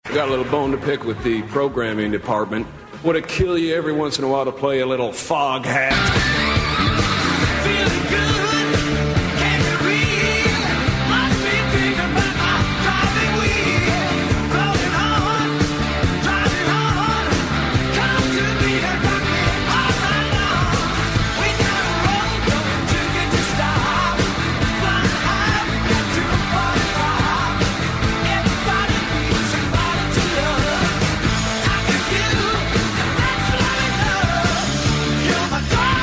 Got a little bone to pick with the programming department. Would it kill you every once in a while to play a little fog hat? Feeling good, can't you read? Must be thinking about my driving wheel. Rolling on, driving on. Come to me and rock me all night long. We got a road going to get to stop. Flying high, get to a party rock. Everybody needs somebody to love. After you, that's what I love. You're my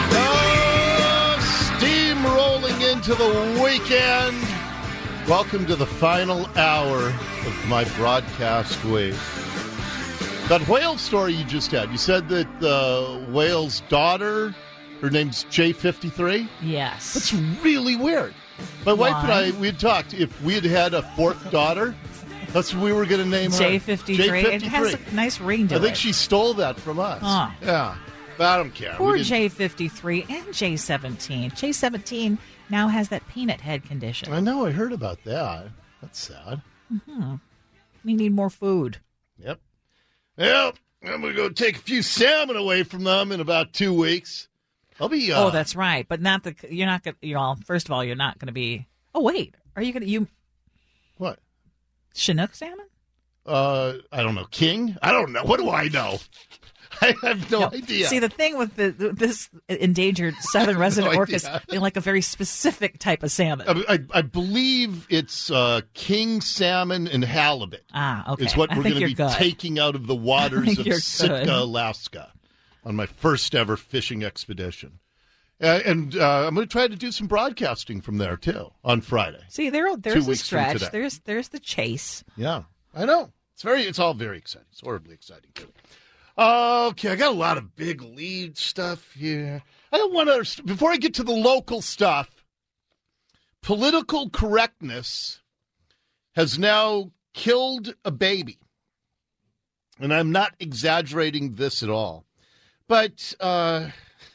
driving wheel. Steamrolling into the weekend. Welcome to the final hour of my broadcast week. That whale story you just had, you said that the whale's daughter, her name's J53? Yes. That's really weird. My wife and I, we had talked, if we had a fourth daughter, that's what we were going to name her. J53. It has a nice ring to it. I think she stole that from us. Huh. Yeah. But I don't care. Poor J53 and J17. J17 now has that peanut head condition. I know. I heard about that. That's sad. We need more food. Yep. Yep. I'm going to go take a few salmon away from them in about 2 weeks. I'll be. Oh, that's right. But not the. You're not going. Well, first of all, you're not going to be. Oh, wait. Are you going to? What? Chinook salmon? I don't know. King? I don't know. What do I know? I have no idea. See, the thing with this endangered southern resident orcas, they like a very specific type of salmon. I believe it's king salmon and halibut. Ah, okay. Is what we're going to be taking out of the waters of Sitka, Alaska, on my first ever fishing expedition. And I'm going to try to do some broadcasting from there, too, on Friday. See, there's a stretch. There's the chase. Yeah, I know. It's all very exciting. It's horribly exciting, too. Okay, I got a lot of big lead stuff here. I don't want to, before I get to the local stuff, political correctness has now killed a baby. And I'm not exaggerating this at all. But I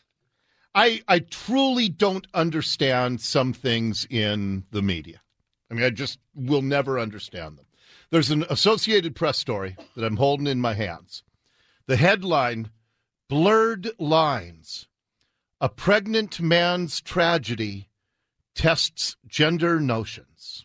truly don't understand some things in the media. I mean, I just will never understand them. There's an Associated Press story that I'm holding in my hands. The headline, Blurred Lines. A pregnant man's tragedy tests gender notions.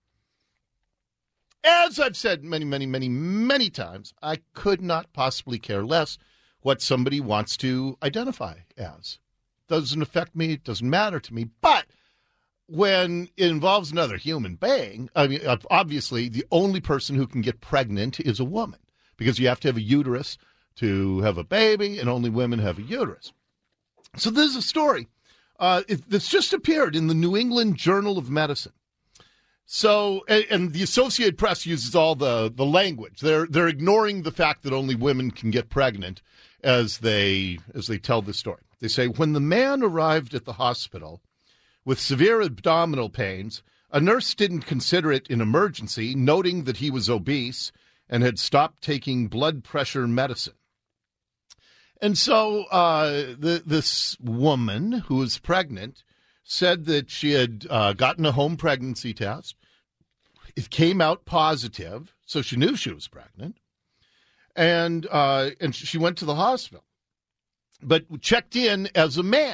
As I've said many, many, many, many times, I could not possibly care less what somebody wants to identify as. Doesn't affect me. It doesn't matter to me. But when it involves another human being, I mean, obviously the only person who can get pregnant is a woman because you have to have a uterus to have a baby, and only women have a uterus. So there's a story that's just appeared in the New England Journal of Medicine. So, and the Associated Press uses all the language. They're ignoring the fact that only women can get pregnant as they tell the story. They say, when the man arrived at the hospital with severe abdominal pains, a nurse didn't consider it an emergency, noting that he was obese and had stopped taking blood pressure medicine. And so this woman who was pregnant said that she had gotten a home pregnancy test. It came out positive, so she knew she was pregnant. And she went to the hospital, but checked in as a man.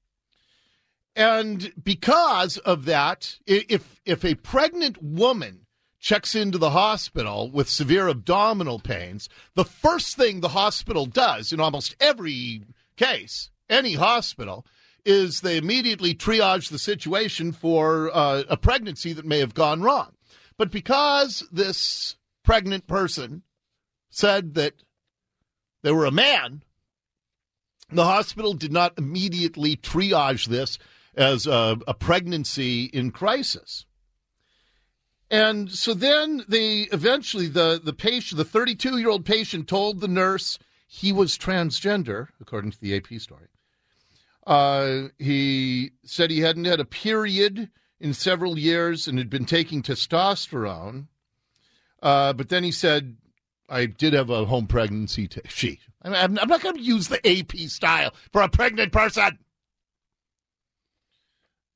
And because of that, if a pregnant woman checks into the hospital with severe abdominal pains, the first thing the hospital does in almost every case, any hospital, is they immediately triage the situation for a pregnancy that may have gone wrong. But because this pregnant person said that they were a man, the hospital did not immediately triage this as a pregnancy in crisis. And so then they eventually, the patient, the 32-year-old patient told the nurse he was transgender, according to the AP story. He said he hadn't had a period in several years and had been taking testosterone. But then he said, I did have a home pregnancy sheet. I'm not going to use the AP style for a pregnant person.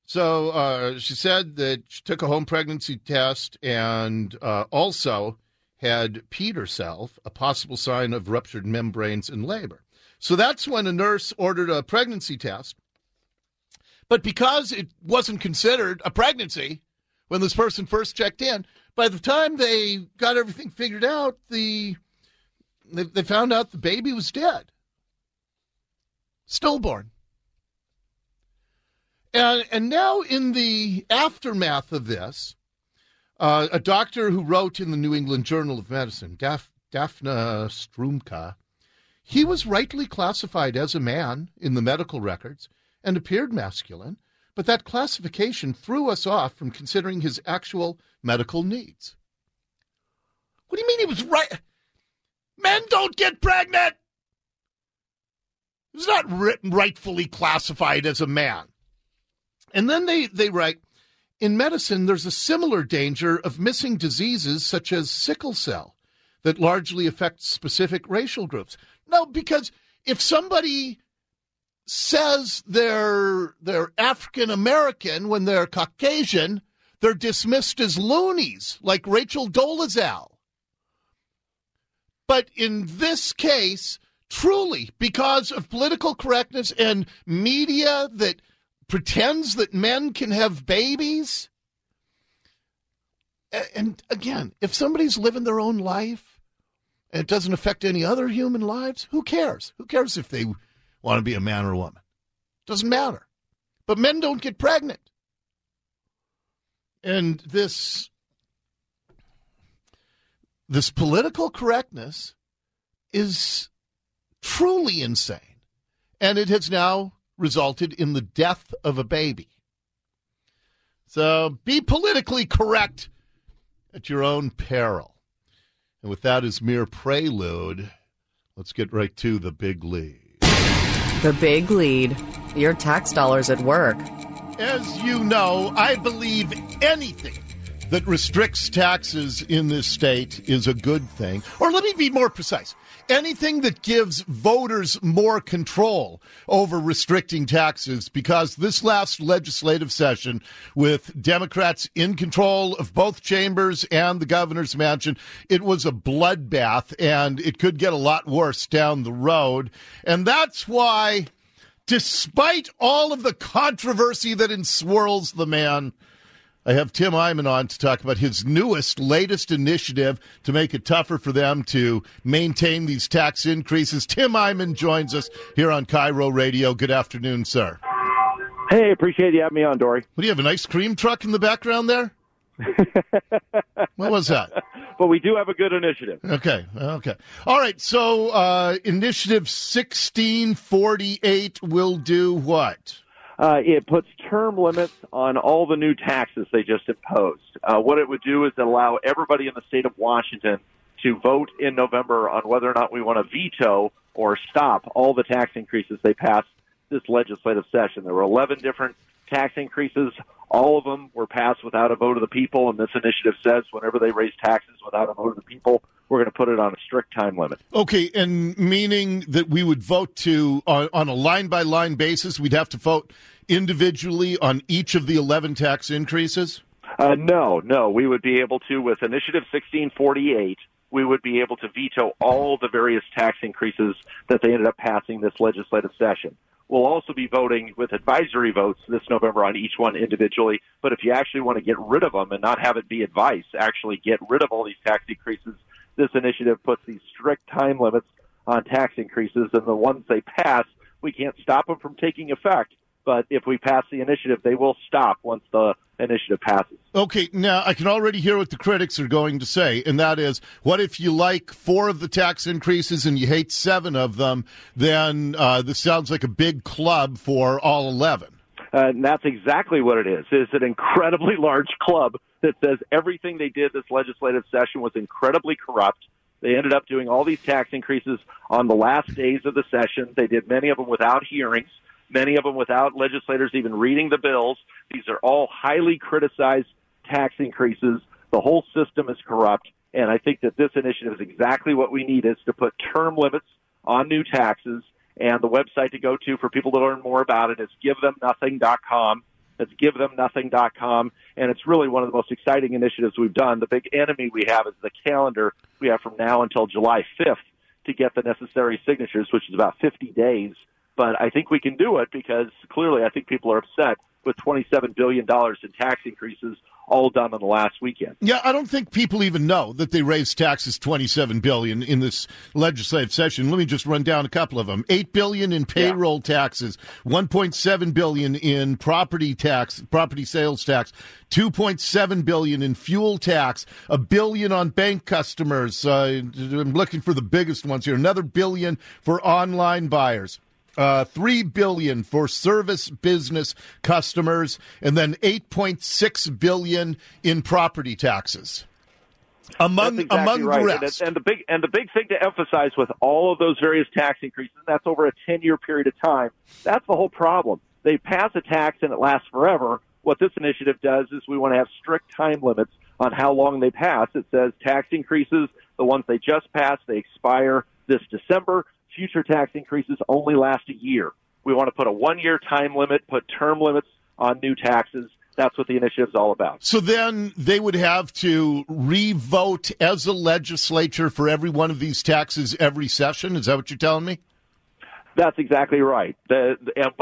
So she said that she took a home pregnancy test, and also had peed herself, a possible sign of ruptured membranes in labor. So that's when a nurse ordered a pregnancy test. But because it wasn't considered a pregnancy when this person first checked in, by the time they got everything figured out, they found out the baby was dead. Stillborn. And now in the aftermath of this, a doctor who wrote in the New England Journal of Medicine, Daphne Strumka, he was rightly classified as a man in the medical records and appeared masculine, but that classification threw us off from considering his actual medical needs. What do you mean he was right? Men don't get pregnant! He's not rightfully classified as a man. And then they write, in medicine, there's a similar danger of missing diseases such as sickle cell that largely affect specific racial groups. No, because if somebody says they're African American when they're Caucasian, they're dismissed as loonies, like Rachel Dolezal. But in this case, truly, because of political correctness and media that pretends that men can have babies, and again, if somebody's living their own life, and it doesn't affect any other human lives, who cares? Who cares if they want to be a man or a woman? Doesn't matter. But men don't get pregnant. And this political correctness is truly insane. And it has now resulted in the death of a baby. So be politically correct at your own peril. And with that as mere prelude, let's get right to the big lead. The Big Lead. Your tax dollars at work. As you know, I believe anything that restricts taxes in this state is a good thing. Or let me be more precise. Anything that gives voters more control over restricting taxes, because this last legislative session, with Democrats in control of both chambers and the governor's mansion, it was a bloodbath, and it could get a lot worse down the road. And that's why, despite all of the controversy that enswirls the man, I have Tim Eyman on to talk about his latest initiative to make it tougher for them to maintain these tax increases. Tim Eyman joins us here on Cairo Radio. Good afternoon, sir. Hey, appreciate you having me on, Dory. What do you have, an ice cream truck in the background there? What was that? But we do have a good initiative. Okay. All right, so Initiative 1648 will do what? It puts term limits on all the new taxes they just imposed. What it would do is allow everybody in the state of Washington to vote in November on whether or not we want to veto or stop all the tax increases they passed this legislative session. There were 11 different tax increases. All of them were passed without a vote of the people, and this initiative says whenever they raise taxes without a vote of the people, we're going to put it on a strict time limit. Okay, and meaning that we would vote on a line-by-line basis, we'd have to vote individually on each of the 11 tax increases? No. We would be able to, with Initiative 1648, we would be able to veto all the various tax increases that they ended up passing this legislative session. We'll also be voting with advisory votes this November on each one individually. But if you actually want to get rid of them and not have it be advice, actually get rid of all these tax increases, this initiative puts these strict time limits on tax increases. And the ones they pass, we can't stop them from taking effect. But if we pass the initiative, they will stop once the initiative passes. Okay, now I can already hear what the critics are going to say, and that is, what if you like 4 of the tax increases and you hate 7 of them, then this sounds like a big club for all 11. And that's exactly what it is. It's an incredibly large club that says everything they did this legislative session was incredibly corrupt. They ended up doing all these tax increases on the last days of the session. They did many of them without hearings, many of them without legislators even reading the bills. These are all highly criticized tax increases. The whole system is corrupt, and I think that this initiative is exactly what we need, is to put term limits on new taxes. And the website to go to for people to learn more about it is givethemnothing.com, That's givethemnothing.com, and it's really one of the most exciting initiatives we've done. The big enemy we have is the calendar we have from now until July 5th to get the necessary signatures, which is about 50 days. But I think we can do it because clearly I think people are upset with $27 billion in tax increases all done in the last weekend. Yeah, I don't think people even know that they raised taxes $27 billion in this legislative session. Let me just run down a couple of them. $8 billion in payroll taxes, $1.7 billion in property sales tax, $2.7 billion in fuel tax, $1 billion on bank customers. I'm looking for the biggest ones here. Another $1 billion for online buyers. $3 billion for service business customers, and then $8.6 billion in property taxes. Among the rest. And the big thing to emphasize with all of those various tax increases, that's over a 10-year period of time. That's the whole problem. They pass a tax and it lasts forever. What this initiative does is we want to have strict time limits on how long they pass. It says tax increases, the ones they just passed, they expire this December. Future tax increases only last a year. We want to put a 1-year time limit, put term limits on new taxes. That's what the initiative is all about. So then they would have to re-vote as a legislature for every one of these taxes every session? Is that what you're telling me? That's exactly right. But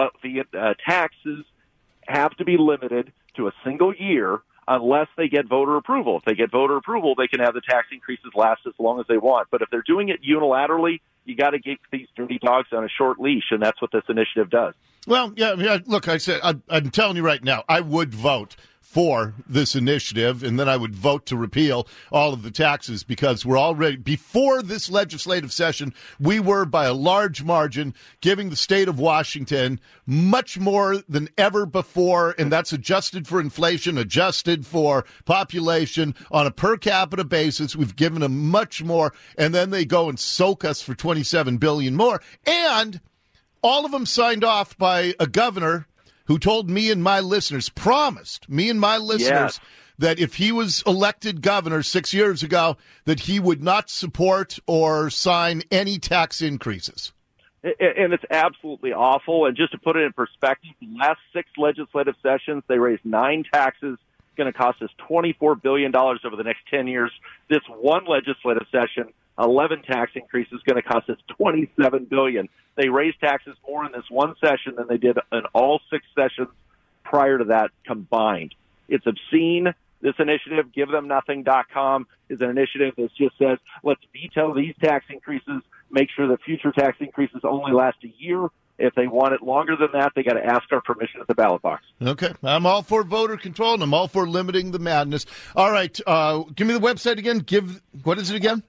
the taxes have to be limited to a single year unless they get voter approval. If they get voter approval, they can have the tax increases last as long as they want. But if they're doing it unilaterally, you got to get these dirty dogs on a short leash, and that's what this initiative does. Well, yeah. Look, I'm telling you right now, I would vote for this initiative, and then I would vote to repeal all of the taxes because we're already, before this legislative session, we were by a large margin giving the state of Washington much more than ever before, and that's adjusted for inflation, adjusted for population. On a per capita basis, we've given them much more, and then they go and soak us for $27 billion more. And all of them signed off by a governor who told me and my listeners, promised me and my listeners, that if he was elected governor 6 years ago, that he would not support or sign any tax increases. And it's absolutely awful. And just to put it in perspective, the last 6 legislative sessions, they raised 9 taxes. It's going to cost us $24 billion over the next 10 years. This one legislative session, 11 tax increases, going to cost us $27 billion. They raised taxes more in this one session than they did in all 6 sessions prior to that combined. It's obscene. This initiative, givethemnothing.com, is an initiative that just says, let's veto these tax increases, make sure that future tax increases only last a year. If they want it longer than that, they got to ask our permission at the ballot box. Okay. I'm all for voter control, and I'm all for limiting the madness. All right. Give me the website again. What is it again?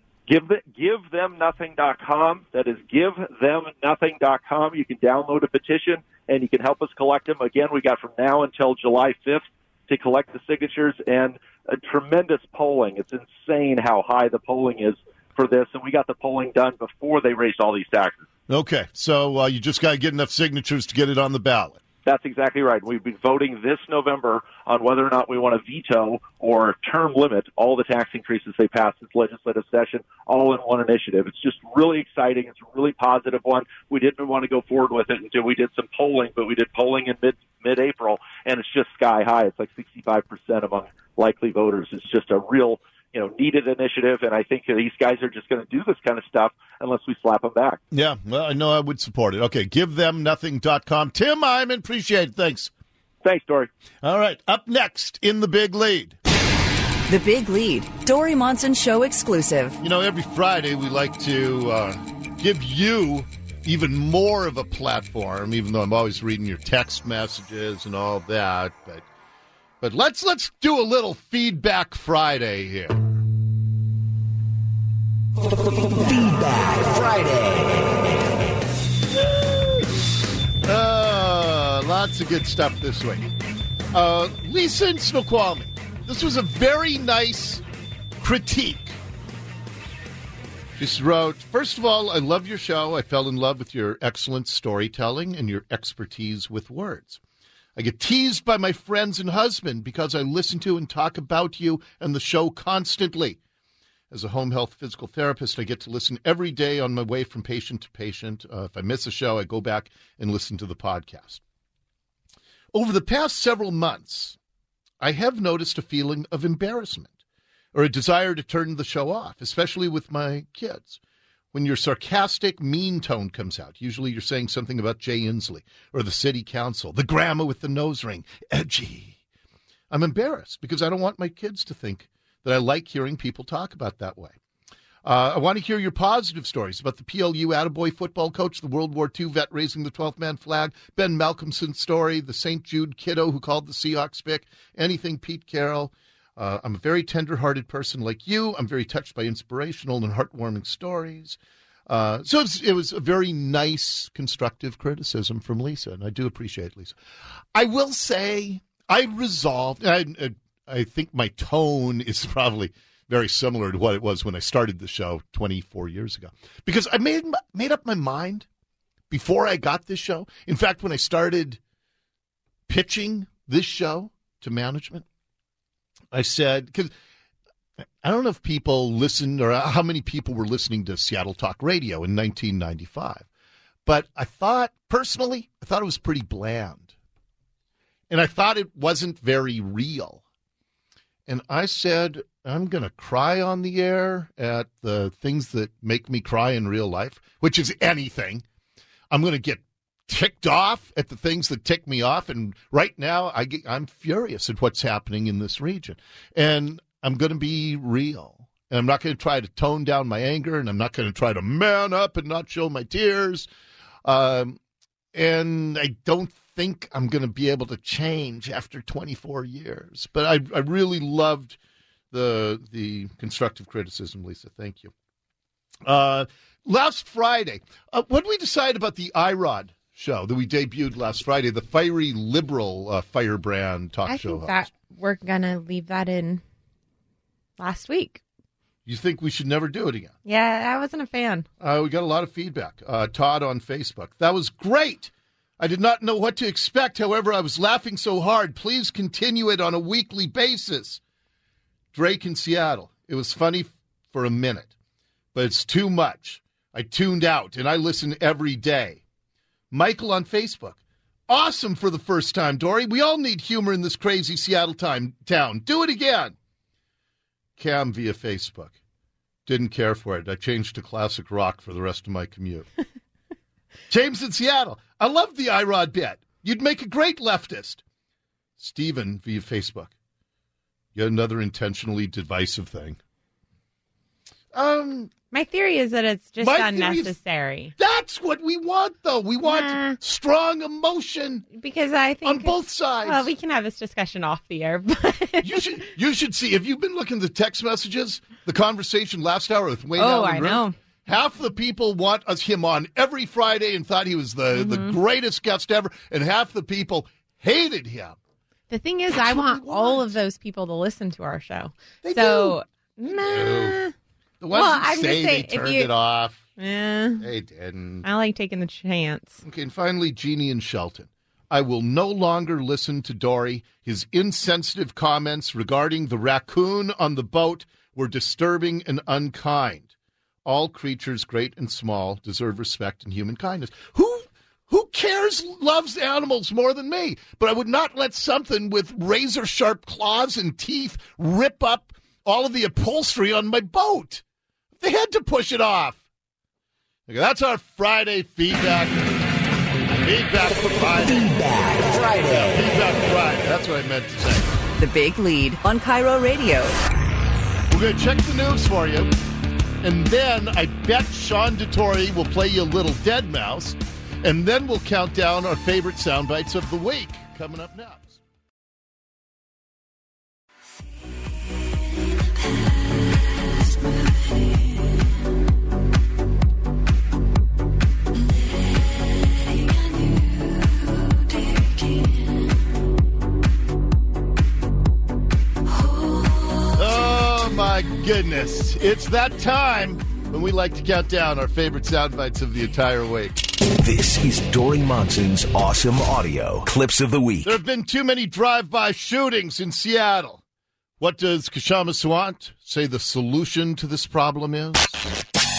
GiveThemNothing.com. That is GiveThemNothing.com. You can download a petition, and you can help us collect them. Again, we got from now until July 5th to collect the signatures, and a tremendous polling. It's insane how high the polling is for this, and we got the polling done before they raised all these taxes. Okay, so you just got to get enough signatures to get it on the ballot. That's exactly right. We've been voting this November on whether or not we want to veto or term limit all the tax increases they passed this legislative session, all in one initiative. It's just really exciting. It's a really positive one. We didn't want to go forward with it until we did some polling, but we did polling in mid-April, and it's just sky high. It's like 65% among likely voters. It's just a real, needed initiative, and I think these guys are just going to do this kind of stuff unless we slap them back. Yeah, well, I know I would support it. Okay, givethemnothing.com. Tim Hyman, appreciate it. Thanks. Thanks, Dory. All right, up next in The Big Lead. The Big Lead, Dory Monson Show exclusive. Every Friday we like to give you even more of a platform, even though I'm always reading your text messages and all that, But let's do a little Feedback Friday here. Feedback Friday. Lots of good stuff this week. Lisa in Snoqualmie. This was a very nice critique. She wrote, first of all, I love your show. I fell in love with your excellent storytelling and your expertise with words. I get teased by my friends and husband because I listen to and talk about you and the show constantly. As a home health physical therapist, I get to listen every day on my way from patient to patient. If I miss a show, I go back and listen to the podcast. Over the past several months, I have noticed a feeling of embarrassment or a desire to turn the show off, especially with my kids. When your sarcastic, mean tone comes out, usually you're saying something about Jay Inslee or the city council, the grandma with the nose ring, edgy. I'm embarrassed because I don't want my kids to think that I like hearing people talk about that way. I want to hear your positive stories about the PLU attaboy football coach, the World War II vet raising the 12th man flag, Ben Malcolmson's story, the St. Jude kiddo who called the Seahawks pick, anything Pete Carroll. I'm a very tender-hearted person like you. I'm very touched by inspirational and heartwarming stories. So it was a very nice, constructive criticism from Lisa, and I do appreciate it, Lisa. I will say I resolved, and I think my tone is probably very similar to what it was when I started the show 24 years ago, because I made up my mind before I got this show. In fact, when I started pitching this show to management, I said, because I don't know if people listened or how many people were listening to Seattle Talk Radio in 1995, but I thought, personally, it was pretty bland. And I thought it wasn't very real. And I said, I'm going to cry on the air at the things that make me cry in real life, which is anything. I'm going to get ticked off at the things that tick me off. And right now, I'm furious at what's happening in this region. And I'm going to be real. And I'm not going to try to tone down my anger. And I'm not going to try to man up and not show my tears. And I don't think I'm going to be able to change after 24 years. But I really loved the constructive criticism, Lisa. Thank you. Last Friday, what did we decide about the IROD show that we debuted last Friday, the fiery liberal firebrand talk show I think host? that we're going to leave that in last week. You think we should never do it again? Yeah, I wasn't a fan. We got a lot of feedback. Todd on Facebook. That was great. I did not know what to expect. However, I was laughing so hard. Please continue it on a weekly basis. Drake in Seattle. It was funny for a minute, but it's too much. I tuned out, and I listen every day. Michael on Facebook. Awesome for the first time, Dory. We all need humor in this crazy Seattle town. Do it again. Cam via Facebook. Didn't care for it. I changed to classic rock for the rest of my commute. James in Seattle. I love the IROD bit. You'd make a great leftist. Stephen via Facebook. Yet another intentionally divisive thing. My theory is that it's just unnecessary. That's what we want, though. We want strong emotion because I think on both sides. Well, we can have this discussion off the air. But you should see. Have you been looking at the text messages? The conversation last hour with Wayne Allen I know. Half the people want him on every Friday and thought he was the greatest guest ever, and half the people hated him. The thing is, I want all of those people to listen to our show. They do. The ones who say they turned it off. Yeah. They didn't. I like taking the chance. Okay, and finally, Jeannie and Shelton. I will no longer listen to Dory. His insensitive comments regarding the raccoon on the boat were disturbing and unkind. All creatures, great and small, deserve respect and human kindness. Who cares, loves animals more than me? But I would not let something with razor-sharp claws and teeth rip up all of the upholstery on my boat. They had to push it off. Okay, that's our Friday feedback. Feedback Friday. Feedback Friday. Yeah, Feedback Friday. That's what I meant to say. The Big Lead on Cairo Radio. We're going to check the news for you. And then I bet Sean DeTore will play you a little Dead Mouse. And then we'll count down our favorite sound bites of the week coming up next. Oh, my goodness. It's that time when we like to count down our favorite sound bites of the entire week. This is Dory Monson's Awesome Audio Clips of the Week. There have been too many drive-by shootings in Seattle. What does Kshama Sawant say the solution to this problem is? Number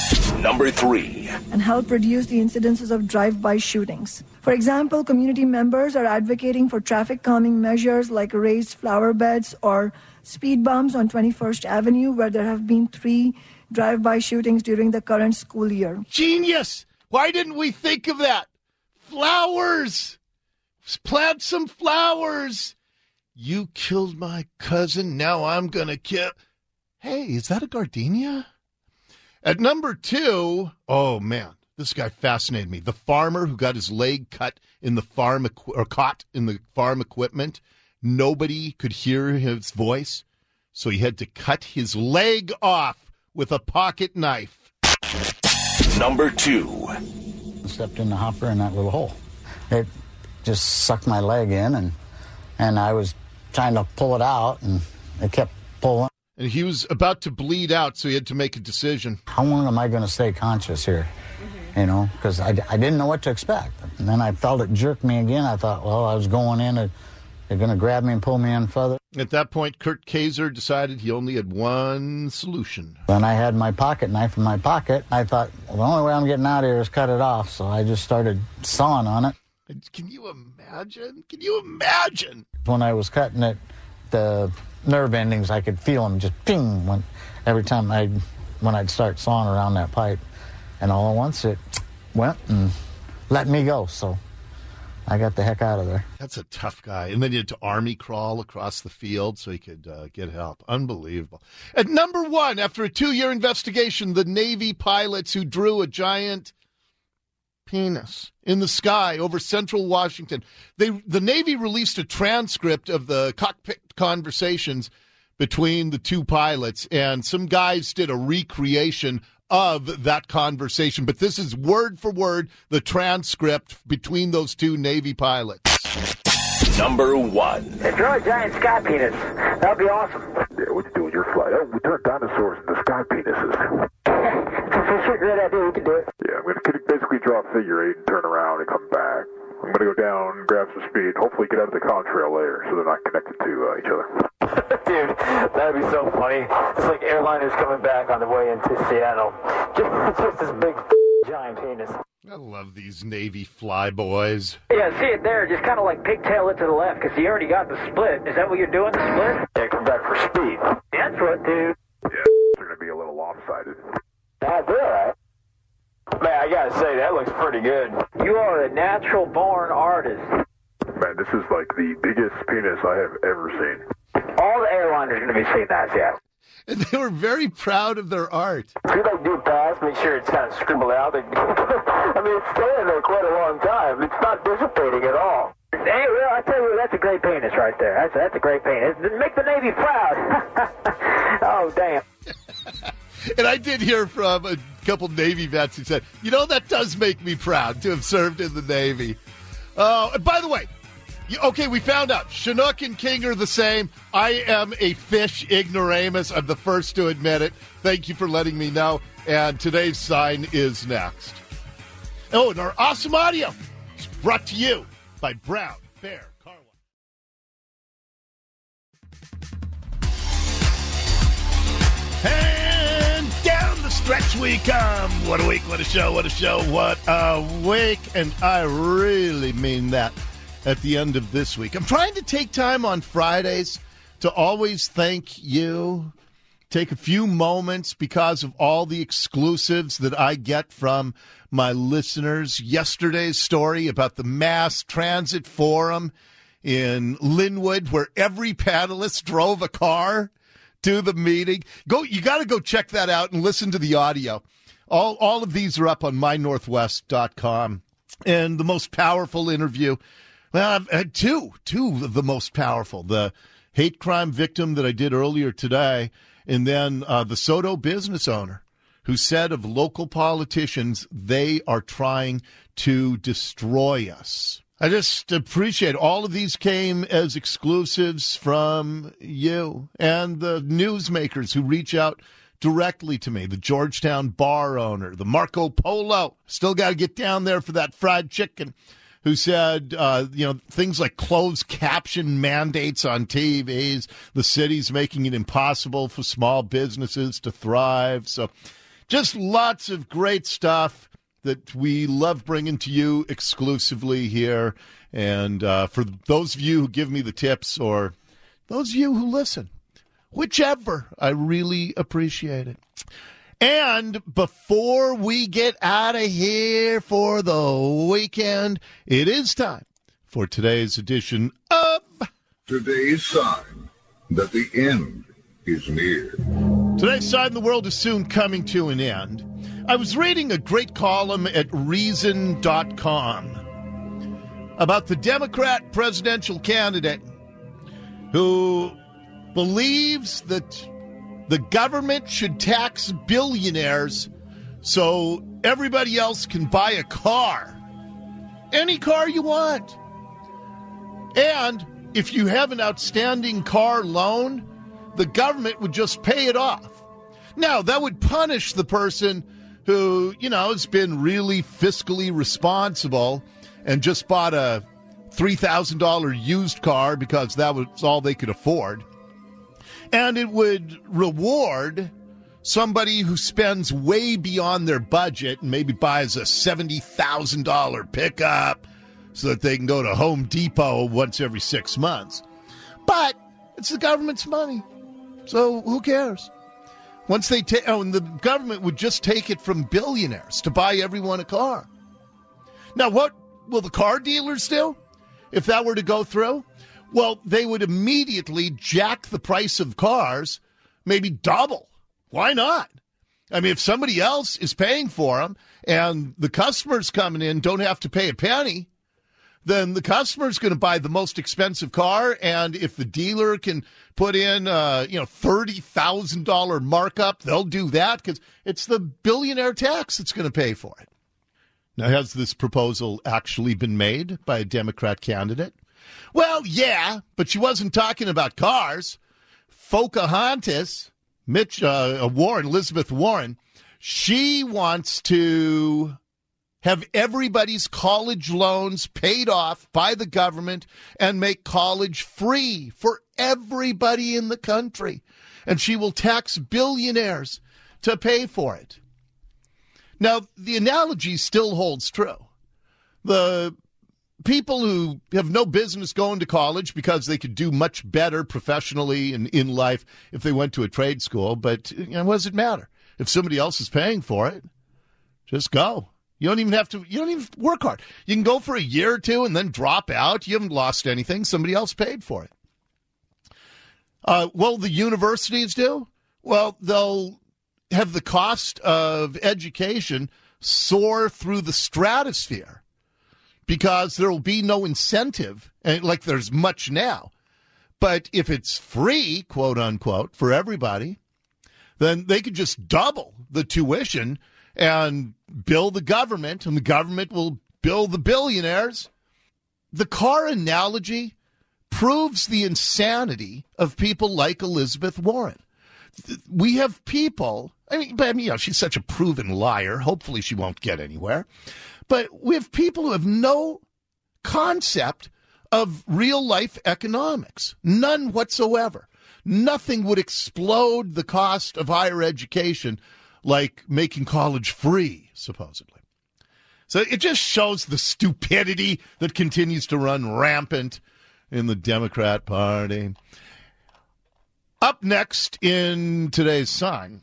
Number 3. And help reduce the incidences of drive-by shootings. For example, community members are advocating for traffic calming measures like raised flower beds or speed bumps on 21st Avenue, where there have been 3 drive-by shootings during the current school year. Genius! Why didn't we think of that? Flowers! Plant some flowers! You killed my cousin, now I'm gonna kill... Hey, is that a gardenia? At number 2, oh man, this guy fascinated me. The farmer who got his leg cut in the farm caught in the farm equipment. Nobody could hear his voice, so he had to cut his leg off with a pocket knife. Number 2. Stepped in the hopper in that little hole. It just sucked my leg in, and I was trying to pull it out, and it kept pulling. And he was about to bleed out, so he had to make a decision. How long am I going to stay conscious here? You know, because I didn't know what to expect. And then I felt it jerk me again. I thought, well, I was going in, they're going to grab me and pull me in further. At that point, Kurt Kaiser decided he only had one solution. Then I had my pocket knife in my pocket. I thought, well, the only way I'm getting out of here is cut it off. So I just started sawing on it. Can you imagine? Can you imagine? When I was cutting it, the nerve endings, I could feel them just ping every time when I'd start sawing around that pipe. And all at once it went and let me go. So I got the heck out of there. That's a tough guy. And then he had to army crawl across the field so he could get help. Unbelievable. At number 1, after a 2-year investigation, the Navy pilots who drew a giant penis in the sky over central Washington. The Navy released a transcript of the cockpit conversations between the 2 pilots, and some guys did a recreation of that conversation. But this is word for word the transcript between those 2 Navy pilots. Number 1. Hey, draw a giant sky penis. That'd be awesome. Yeah, what you do with your flight? Oh, we turn dinosaurs into sky penises. It's a sure great idea. We can do it. Yeah, I'm going to basically draw a figure 8 and turn around and come back. I'm going to go down, grab some speed, hopefully get out of the contrail later so they're not connected to each other. Dude, that'd be so funny. It's like airliners coming back on the way into Seattle. Just this big giant penis. I love these Navy flyboys. Yeah, see it there. Just kind of like pigtail it to the left because you already got the split. Is that what you're doing, the split? Yeah, come back for speed. That's what, dude. Yeah, they're going to be a little lopsided. That's all right. Man, I gotta say, that looks pretty good. You are a natural-born artist. Man, this is like the biggest penis I have ever seen. All the airliners are going to be seeing that, yeah. And they were very proud of their art. If you like do it fast, make sure it's kind of scribbled out. I mean, it's staying there quite a long time. It's not dissipating at all. Hey, well, I tell you, that's a great penis right there. That's a great penis. Make the Navy proud. Oh, damn. And I did hear from a couple Navy vets who said, you know, that does make me proud to have served in the Navy. And by the way, okay, we found out Chinook and King are the same. I am a fish ignoramus. I'm the first to admit it. Thank you for letting me know. And today's sign is next. Oh, and our awesome audio is brought to you by Brown Bear Car Wash. And down the stretch we come. What a week, what a show, what a show, what a week. And I really mean that at the end of this week. I'm trying to take time on Fridays to always thank you. Take a few moments because of all the exclusives that I get from my listeners. Yesterday's story about the Mass Transit Forum in Linwood, where every panelist drove a car to the meeting. You got to go check that out and listen to the audio. All of these are up on mynorthwest.com. And the most powerful interview, well, I've had two of the most powerful. The hate crime victim that I did earlier today, and then the Soto business owner who said of local politicians, they are trying to destroy us. I just appreciate all of these came as exclusives from you and the newsmakers who reach out directly to me. The Georgetown bar owner, the Marco Polo, still got to get down there for that fried chicken, who said, things like closed caption mandates on TVs. The city's making it impossible for small businesses to thrive. So Just lots of great stuff that we love bringing to you exclusively here. And for those of you who give me the tips or those of you who listen, whichever, I really appreciate it. And before we get out of here for the weekend, it is time for today's edition of Today's Sign that the end is near. Today's Sign the World is soon coming to an end. I was reading a great column at Reason.com about the Democrat presidential candidate who believes that the government should tax billionaires so everybody else can buy a car. Any car you want. And if you have an outstanding car loan, the government would just pay it off. Now, that would punish the person who, has been really fiscally responsible and just bought a $3,000 used car because that was all they could afford. And it would reward somebody who spends way beyond their budget and maybe buys a $70,000 pickup so that they can go to Home Depot once every 6 months. But it's the government's money, so who cares? Once they and the government would just take it from billionaires to buy everyone a car. Now, what will the car dealers do if that were to go through? Well, they would immediately jack the price of cars, maybe double. Why not? I mean, if somebody else is paying for them and the customers coming in don't have to pay a penny, then the customer's going to buy the most expensive car. And if the dealer can put in, $30,000 markup, they'll do that because it's the billionaire tax that's going to pay for it. Now, has this proposal actually been made by a Democrat candidate? Well, yeah, but she wasn't talking about cars. Pocahontas, Elizabeth Warren, she wants to have everybody's college loans paid off by the government and make college free for everybody in the country. And she will tax billionaires to pay for it. Now, the analogy still holds true. The people who have no business going to college because they could do much better professionally and in life if they went to a trade school. But what does it matter? If somebody else is paying for it, just go. You don't even have to work hard. You can go for a year or two and then drop out. You haven't lost anything. Somebody else paid for it. What will the universities do? Well, they'll have the cost of education soar through the stratosphere because there will be no incentive, like there's much now. But if it's free, quote unquote, for everybody, then they could just double the tuition and bill the government, and the government will bill the billionaires. The car analogy proves the insanity of people like Elizabeth Warren. We have people, she's such a proven liar. Hopefully she won't get anywhere. But we have people who have no concept of real-life economics. None whatsoever. Nothing would explode the cost of higher education like making college free, supposedly. So it just shows the stupidity that continues to run rampant in the Democrat Party. Up next in today's Sign,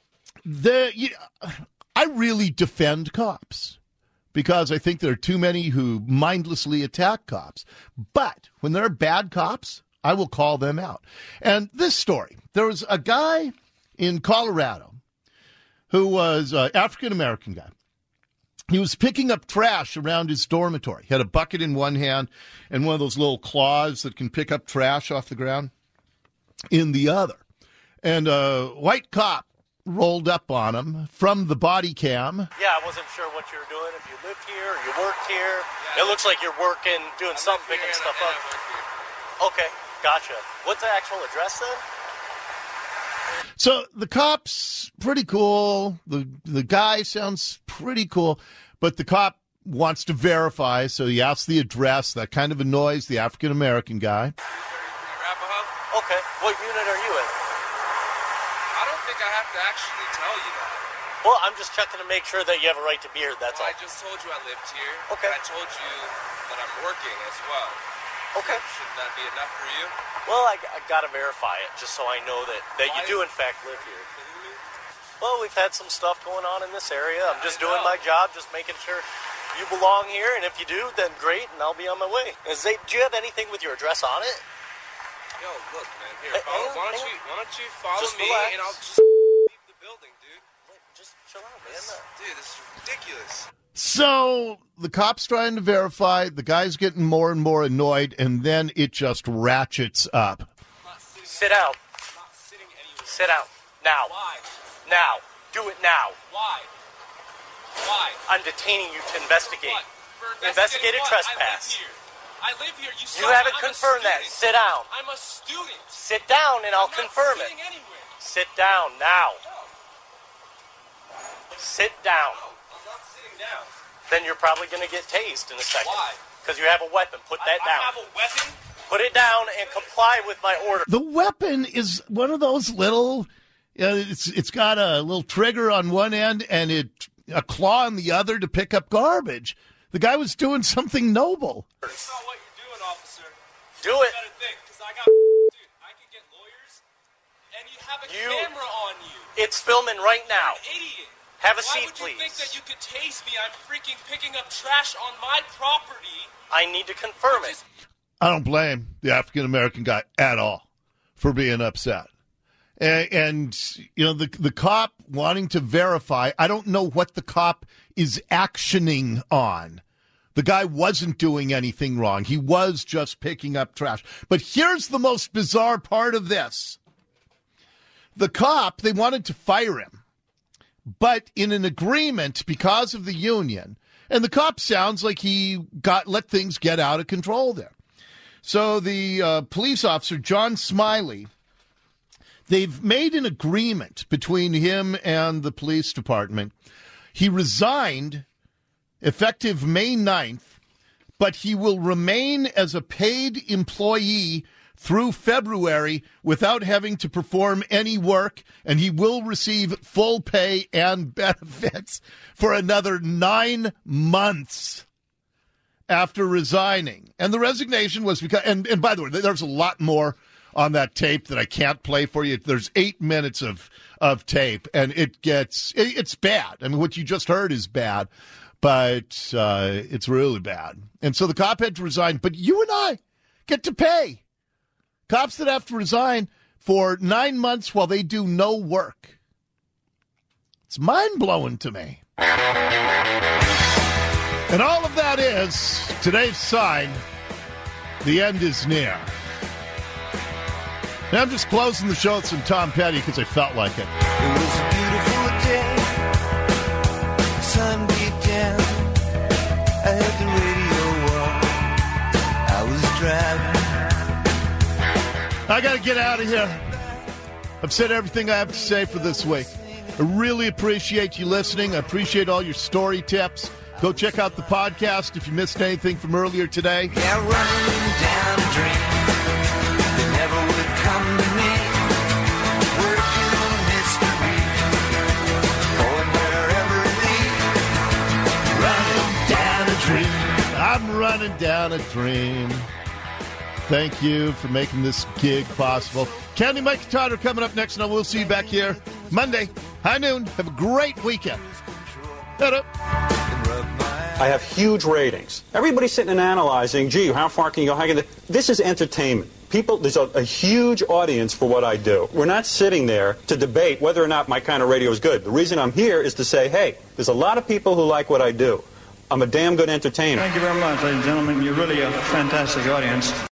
I really defend cops because I think there are too many who mindlessly attack cops. But when there are bad cops, I will call them out. And this story, there was a guy in Colorado who was an African-American guy. He was picking up trash around his dormitory. He had a bucket in one hand and one of those little claws that can pick up trash off the ground in the other. And a white cop rolled up on him from the body cam. Yeah, I wasn't sure what you were doing, if you lived here or you worked here. It looks like you're working, doing something, picking stuff up. Okay, gotcha. What's the actual address then? So the cop's pretty cool. The guy sounds pretty cool, but the cop wants to verify, so he asks the address. That kind of annoys the African-American guy. Okay, what unit are you in? I don't think I have to actually tell you that. Well, I'm just checking to make sure that you have a right to be here, that's all. I just told you I lived here. Okay. And I told you that I'm working as well. Okay. So shouldn't that be enough for you? Well, I got to verify it just so I know that you do, in fact, live here. Well, we've had some stuff going on in this area. I'm just doing my job, just making sure you belong here, and if you do, then great, and I'll be on my way. Do you have anything with your address on it? Yo, look, man. Here, why don't you follow Just me, relax. and I'll just leave the building, dude. Just chill out, man. Dude, this is ridiculous. So the cop's trying to verify. The guy's getting more and more annoyed, and then it just ratchets up. Sit down. Sit down. Now. Why? Now. Do it now. Why? Why? I'm detaining you to investigate. What? For Investigated what? trespass. I live here. You You haven't confirmed that. Sit down. I'm a student. Sit down, and I'll confirm it. Anywhere. Sit down now. Sit down. I'm not sitting down. Then you're probably going to get tased in a second. Why? Because you have a weapon. Put that down. I have a weapon? Put it down and comply with my order. The weapon is one of those little. It's got a little trigger on one end and a claw on the other to pick up garbage. The guy was doing something noble. That's not what you're doing, officer. Do it. Better think, because I could get lawyers, and you have a camera on you. It's filming right now. You're an idiot. Have a Why seat, would you please. think that you could tase me? I'm freaking picking up trash on my property. I need to confirm it. I don't blame the African-American guy at all for being upset. And you know, the cop wanting to verify, I don't know what the cop is actioning on. The guy wasn't doing anything wrong. He was just picking up trash. But here's the most bizarre part of this. The cop, they wanted to fire him, but in an agreement because of the union. And the cop sounds like he let things get out of control there. So the police officer, John Smiley, they've made an agreement between him and the police department. He resigned effective May 9th, but he will remain as a paid employee through February without having to perform any work, and he will receive full pay and benefits for another 9 months after resigning. And the resignation was because, and by the way, there's a lot more on that tape that I can't play for you. There's 8 minutes of tape, and it's bad. I mean, what you just heard is bad, but it's really bad. And so the cop had to resign, but you and I get to pay. Cops that have to resign for 9 months while they do no work. It's mind-blowing to me. And all of that is today's sign, the end is near. Now I'm just closing the show with some Tom Petty because I felt like it. It was a beautiful day. Sun beat down. I had the radio on. I was driving. I got to get out of here. I've said everything I have to say for this week. I really appreciate you listening. I appreciate all your story tips. Go check out the podcast if you missed anything from earlier today. Yeah, running down a dream that never would come to me. Working on a mystery, going wherever it leads. Running down a dream. I'm running down a dream. Thank you for making this gig possible. Candy Mike and Todd are coming up next, and I will see you back here Monday, high noon. Have a great weekend. Ta-da. I have huge ratings. Everybody's sitting and analyzing, gee, how far can you go? How can this is entertainment. People, there's a huge audience for what I do. We're not sitting there to debate whether or not my kind of radio is good. The reason I'm here is to say, hey, there's a lot of people who like what I do. I'm a damn good entertainer. Thank you very much, ladies and gentlemen. You're really a fantastic audience.